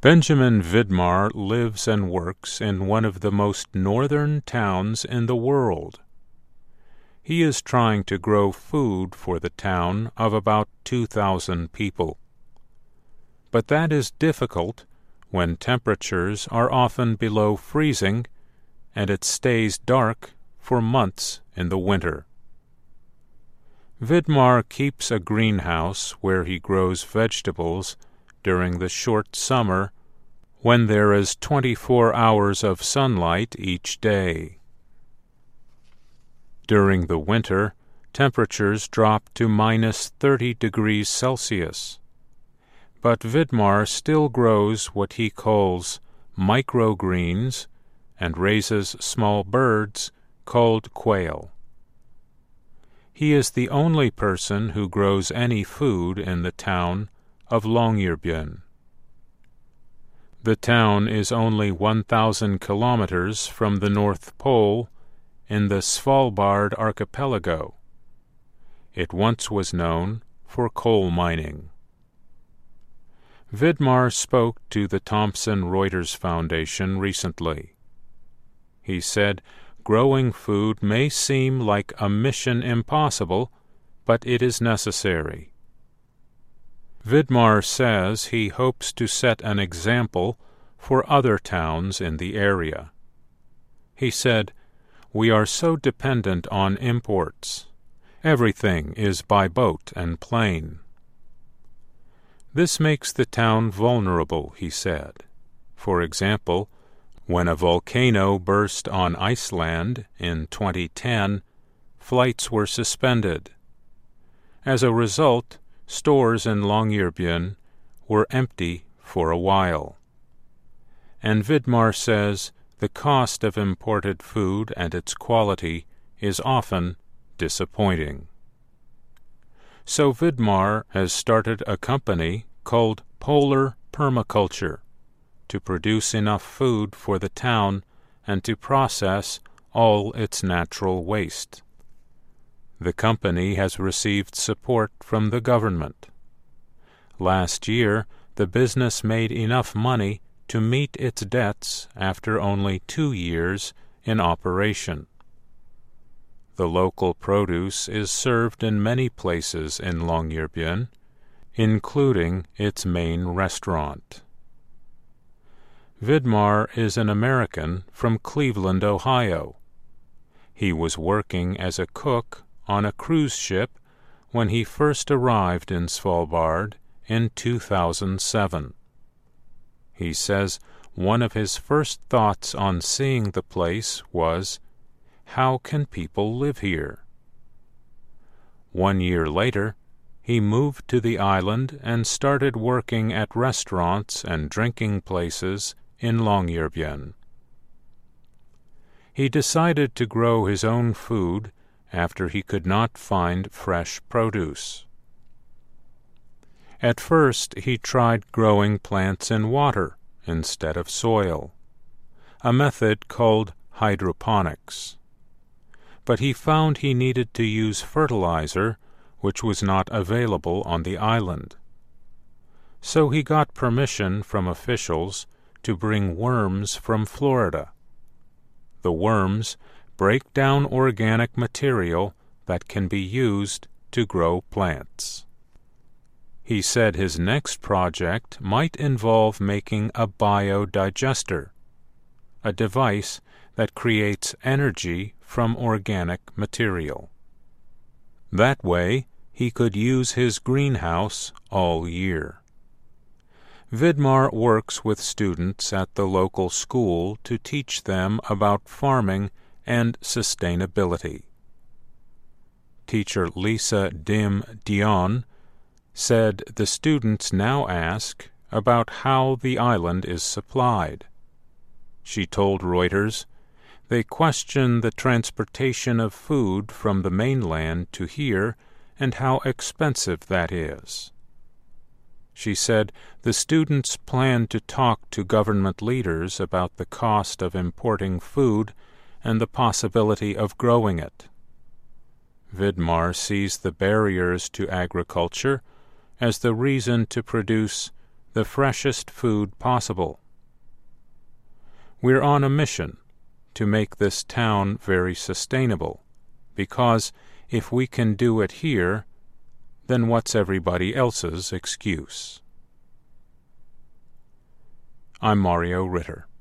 Benjamin Vidmar lives and works in one of the most northern towns in the world. He is trying to grow food for the town of about 2,000 people. But that is difficult when temperatures are often below freezing and it stays dark for months in the winter. Vidmar keeps a greenhouse where he grows vegetables during the short summer when there is 24 hours of sunlight each day. During the winter, temperatures drop to -30°C. But Vidmar still grows what he calls microgreens and raises small birds called quail. He is the only person who grows any food in the town of Longyearbyen. The town is only 1,000 kilometers from the North Pole in the Svalbard archipelago. It once was known for coal mining. Vidmar spoke to the Thomson Reuters Foundation recently. He said, "Growing food may seem like a mission impossible, but it is necessary." Vidmar says he hopes to set an example for other towns in the area. He said, "We are so dependent on imports. Everything is by boat and plane." This makes the town vulnerable, he said. For example, when a volcano burst on Iceland in 2010, flights were suspended. As a result, stores in Longyearbyen were empty for a while. And Vidmar says the cost of imported food and its quality is often disappointing. So Vidmar has started a company called Polar Permaculture to produce enough food for the town and to process all its natural waste. The company has received support from the government. Last year, the business made enough money to meet its debts after only 2 years in operation. The local produce is served in many places in Longyearbyen, including its main restaurant. Vidmar is an American from Cleveland, Ohio. He was working as a cook on a cruise ship when he first arrived in Svalbard in 2007. He says one of his first thoughts on seeing the place was, "How can people live here?" 1 year later, he moved to the island and started working at restaurants and drinking places in Longyearbyen. He decided to grow his own food after he could not find fresh produce. At first, he tried growing plants in water instead of soil, a method called hydroponics. But he found he needed to use fertilizer, which was not available on the island. So he got permission from officials to bring worms from Florida. The worms break down organic material that can be used to grow plants. He said his next project might involve making a biodigester, a device that creates energy from organic material. That way, he could use his greenhouse all year. Vidmar works with students at the local school to teach them about farming and sustainability. Teacher Lisa Dim Dion said the students now ask about how the island is supplied. She told Reuters, "They question the transportation of food from the mainland to here and how expensive that is." She said the students plan to talk to government leaders about the cost of importing food and the possibility of growing it. Vidmar sees the barriers to agriculture as the reason to produce the freshest food possible. We're on a mission to make this town very sustainable, because if we can do it here, then what's everybody else's excuse? I'm Mario Ritter.